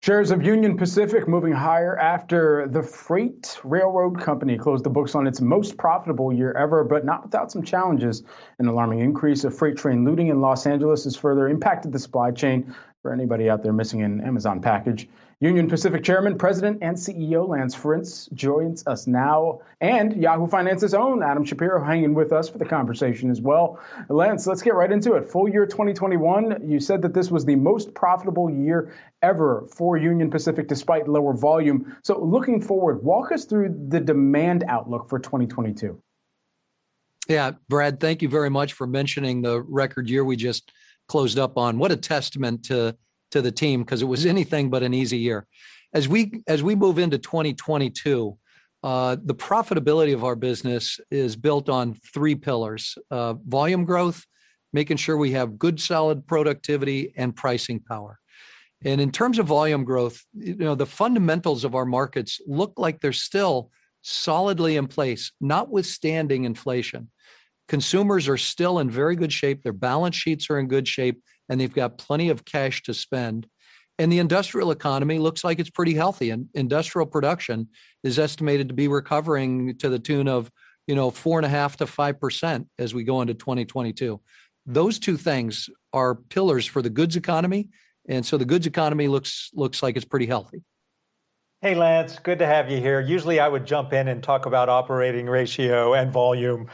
Shares of Union Pacific moving higher after the freight railroad company closed the books on its most profitable year ever, but not without some challenges. An alarming increase of freight train looting in Los Angeles has further impacted the supply chain for anybody out there missing an Amazon package. Union Pacific Chairman, President, and CEO Lance Fritz joins us now, and Yahoo Finance's own Adam Shapiro hanging with us for the conversation as well. Lance, let's get right into it. Full year 2021, you said that this was the most profitable year ever for Union Pacific despite lower volume. So looking forward, walk us through the demand outlook for 2022. Yeah, Brad, thank you very much for mentioning the record year we just closed up on. What a testament to the team, because it was anything but an easy year. As we move into 2022, the profitability of our business is built on three pillars: volume growth, making sure we have good, solid productivity, and pricing power. And in terms of volume growth, the fundamentals of our markets look like they're still solidly in place, notwithstanding inflation. Consumers are still in very good shape. Their balance sheets are in good shape, and they've got plenty of cash to spend. And the industrial economy looks like it's pretty healthy. And industrial production is estimated to be recovering to the tune of, 4.5% to 5% as we go into 2022. Those two things are pillars for the goods economy. And so the goods economy looks like it's pretty healthy. Hey, Lance, good to have you here. Usually I would jump in and talk about operating ratio and volume,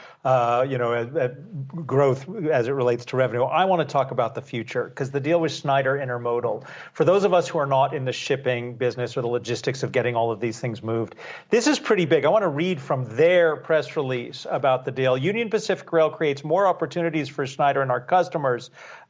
growth as it relates to revenue. I want to talk about the future because the deal with Schneider Intermodal, for those of us who are not in the shipping business or the logistics of getting all of these things moved, this is pretty big. I want to read from their press release about the deal. Union Pacific Rail creates more opportunities for Schneider and our customers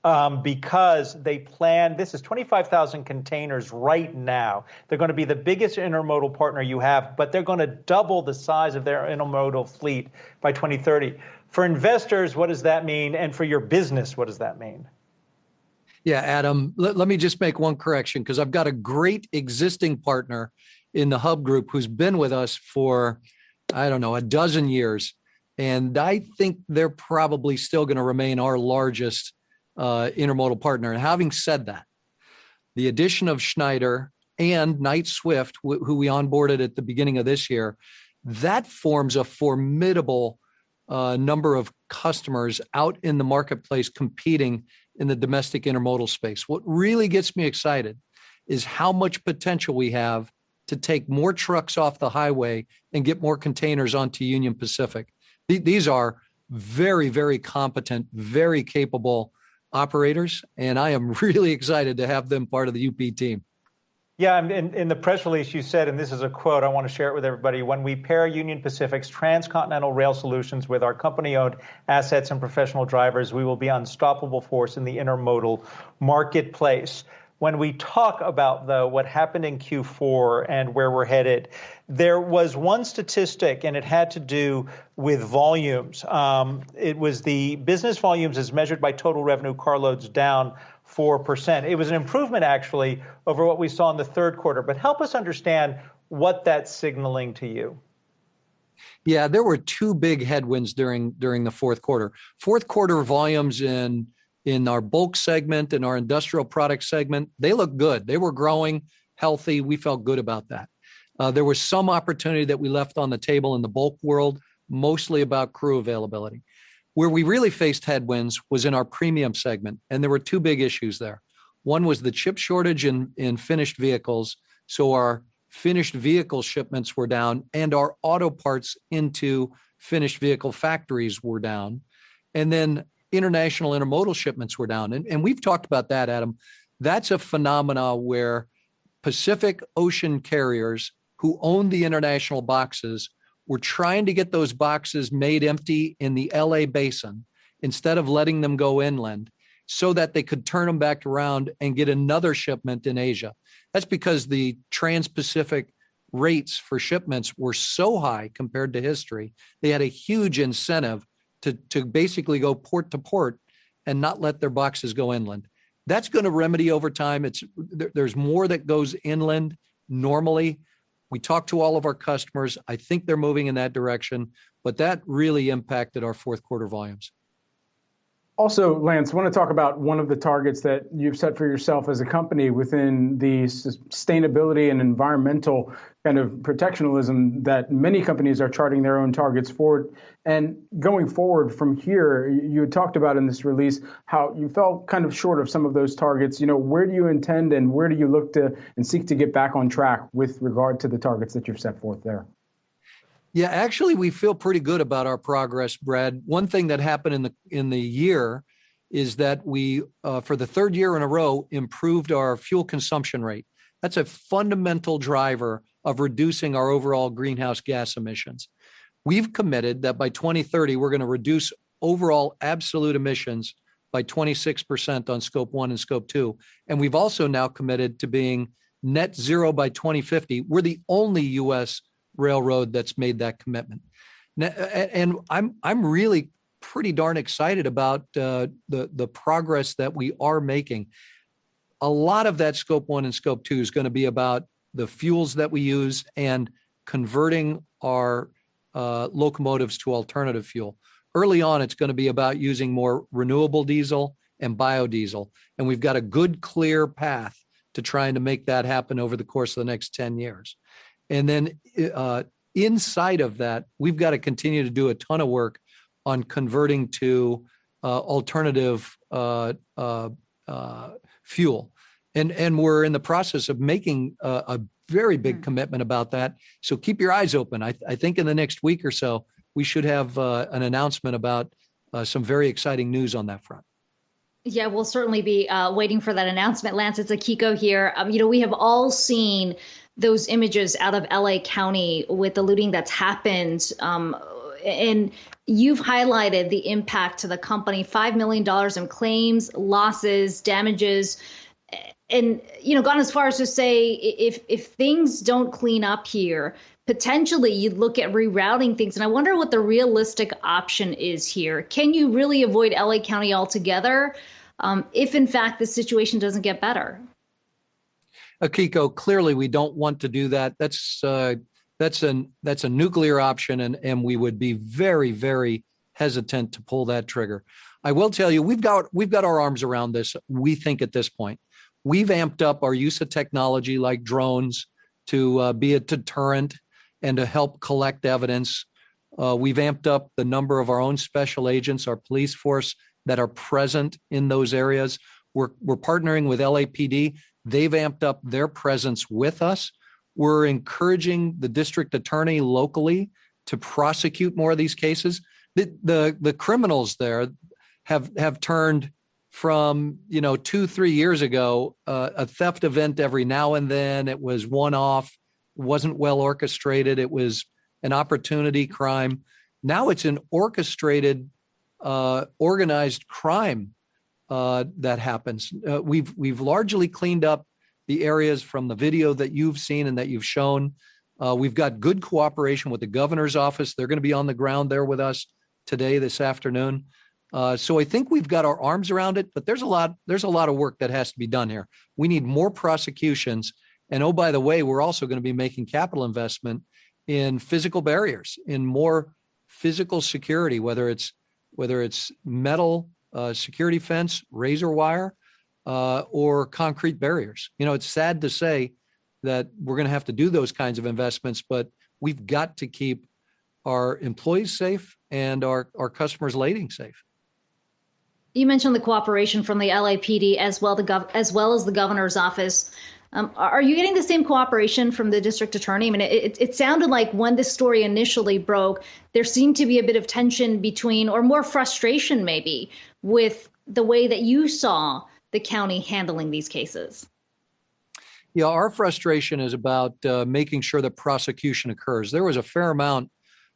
because they plan, this is 25,000 containers right now. They're going to be the biggest intermodal partner you have, but they're going to double the size of their intermodal fleet by 2030. For investors, what does that mean? And for your business, what does that mean? Yeah, Adam, let me just make one correction, because I've got a great existing partner in the Hub Group who's been with us for, a dozen years. And I think they're probably still going to remain our largest intermodal partner. And having said that, the addition of Schneider and Knight-Swift, who we onboarded at the beginning of this year, that forms a formidable number of customers out in the marketplace competing in the domestic intermodal space. What really gets me excited is how much potential we have to take more trucks off the highway and get more containers onto Union Pacific. These are very, very competent, very capable operators, and I am really excited to have them part of the UP team. Yeah, in the press release you said, and this is a quote, I want to share it with everybody, when we pair Union Pacific's transcontinental rail solutions with our company-owned assets and professional drivers, we will be an unstoppable force in the intermodal marketplace. When we talk about, though, what happened in Q4 and where we're headed, there was one statistic, and it had to do with volumes. It was the business volumes as measured by total revenue carloads down 4%. It was an improvement, actually, over what we saw in the third quarter. But help us understand what that's signaling to you. Yeah, there were two big headwinds during the fourth quarter. Fourth quarter volumes in our bulk segment and our industrial product segment, they look good. They were growing, healthy. We felt good about that. There was some opportunity that we left on the table in the bulk world, mostly about crew availability. Where we really faced headwinds was in our premium segment, and there were two big issues there. One was the chip shortage in finished vehicles, so our finished vehicle shipments were down, and our auto parts into finished vehicle factories were down. And then international intermodal shipments were down. And we've talked about that, Adam. That's a phenomena where Pacific Ocean carriers who own the international boxes were trying to get those boxes made empty in the LA basin instead of letting them go inland so that they could turn them back around and get another shipment in Asia. That's because the trans-Pacific rates for shipments were so high compared to history. They had a huge incentive to basically go port to port and not let their boxes go inland. That's going to remedy over time. There's more that goes inland normally. We talk to all of our customers. I think they're moving in that direction, but that really impacted our fourth quarter volumes. Also, Lance, I want to talk about one of the targets that you've set for yourself as a company within the sustainability and environmental kind of protectionism that many companies are charting their own targets for. And going forward from here, you had talked about in this release how you fell kind of short of some of those targets. Where do you intend and where do you look to and seek to get back on track with regard to the targets that you've set forth there? Yeah, actually, we feel pretty good about our progress, Brad. One thing that happened in the year is that we, for the third year in a row, improved our fuel consumption rate. That's a fundamental driver of reducing our overall greenhouse gas emissions. We've committed that by 2030, we're going to reduce overall absolute emissions by 26% on Scope 1 and Scope 2. And we've also now committed to being net zero by 2050. We're the only U.S. railroad that's made that commitment. And I'm really pretty darn excited about the progress that we are making. A lot of that Scope 1 and Scope 2 is going to be about the fuels that we use and converting our locomotives to alternative fuel. Early on, it's going to be about using more renewable diesel and biodiesel. And we've got a good, clear path to trying to make that happen over the course of the next 10 years. And then inside of that, we've got to continue to do a ton of work on converting to alternative fuel. And we're in the process of making a very big commitment about that. So keep your eyes open. I think in the next week or so, we should have an announcement about some very exciting news on that front. Yeah, we'll certainly be waiting for that announcement. Lance, it's Akiko here. We have all seen those images out of LA County with the looting that's happened. And you've highlighted the impact to the company, $5 million in claims, losses, damages, and, gone as far as to say if things don't clean up here, potentially you'd look at rerouting things. And I wonder what the realistic option is here. Can you really avoid LA County altogether if, in fact, the situation doesn't get better? Akiko, clearly we don't want to do that. That's a nuclear option, and we would be very, very hesitant to pull that trigger. I will tell you, we've got our arms around this. We think at this point, we've amped up our use of technology like drones to be a deterrent and to help collect evidence. We've amped up the number of our own special agents, our police force that are present in those areas. We're partnering with LAPD. They've amped up their presence with us. We're encouraging the district attorney locally to prosecute more of these cases. The criminals there have turned from 2-3 years ago a theft event every now and then. It was one-off, wasn't well orchestrated. It was an opportunity crime. Now it's an orchestrated, organized crime that happens. We've largely cleaned up the areas from the video that you've seen and that you've shown. We've got good cooperation with the governor's office. They're going to be on the ground there with us today, this afternoon. So I think we've got our arms around it, but there's a lot of work that has to be done here. We need more prosecutions. And oh, by the way, we're also going to be making capital investment in physical barriers, in more physical security, whether it's metal security fence, razor wire, or concrete barriers. It's sad to say that we're going to have to do those kinds of investments, but we've got to keep our employees safe and our customers' lading safe. You mentioned the cooperation from the LAPD as well as the governor's office. Are you getting the same cooperation from the district attorney? I mean, it sounded like when this story initially broke, there seemed to be a bit of tension between, or more frustration maybe, with the way that you saw the county handling these cases. Yeah, our frustration is about making sure that prosecution occurs. There was a fair amount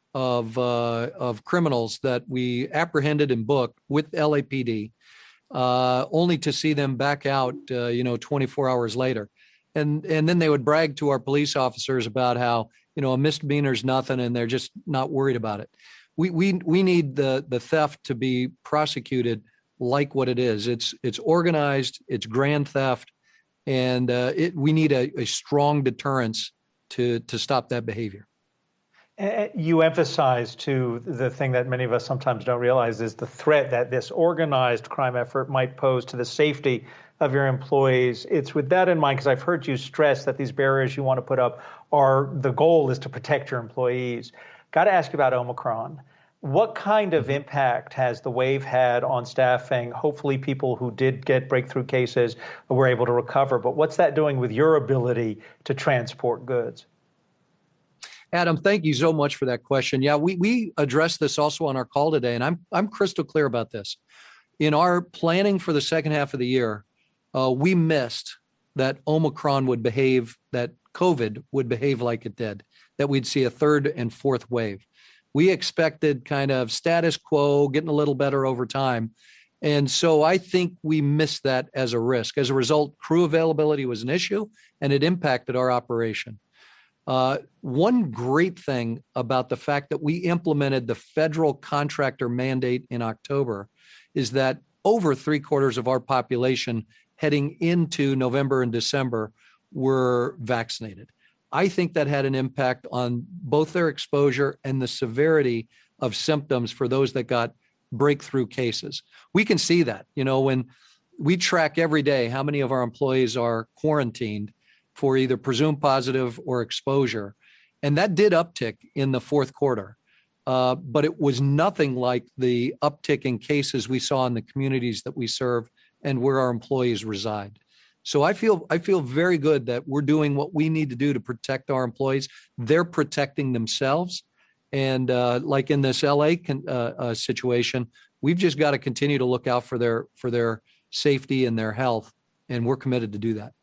of criminals that we apprehended and booked with LAPD, only to see them back out, 24 hours later. And then they would brag to our police officers about how, a misdemeanor is nothing and they're just not worried about it. We need the theft to be prosecuted like what it is. It's organized, it's grand theft, and we need a strong deterrence to stop that behavior. You emphasize too the thing that many of us sometimes don't realize is the threat that this organized crime effort might pose to the safety of your employees. It's with that in mind, because I've heard you stress that these barriers you want to put up the goal is to protect your employees. Got to ask you about Omicron. What kind of impact has the wave had on staffing? Hopefully people who did get breakthrough cases were able to recover, but what's that doing with your ability to transport goods? Adam, thank you so much for that question. Yeah, we addressed this also on our call today, and I'm crystal clear about this. In our planning for the second half of the year, we missed that Omicron would behave, that COVID would behave like it did, that we'd see a third and fourth wave. We expected kind of status quo, getting a little better over time. And so I think we missed that as a risk. As a result, crew availability was an issue, and it impacted our operation. One great thing about the fact that we implemented the federal contractor mandate in October is that over 3/4 of our population heading into November and December were vaccinated. I think that had an impact on both their exposure and the severity of symptoms for those that got breakthrough cases. We can see that, when we track every day how many of our employees are quarantined for either presumed positive or exposure. And that did uptick in the fourth quarter. But it was nothing like the uptick in cases we saw in the communities that we serve and where our employees reside. So I feel very good that we're doing what we need to do to protect our employees. They're protecting themselves. And like in this LA situation, we've just got to continue to look out for their safety and their health. And we're committed to do that.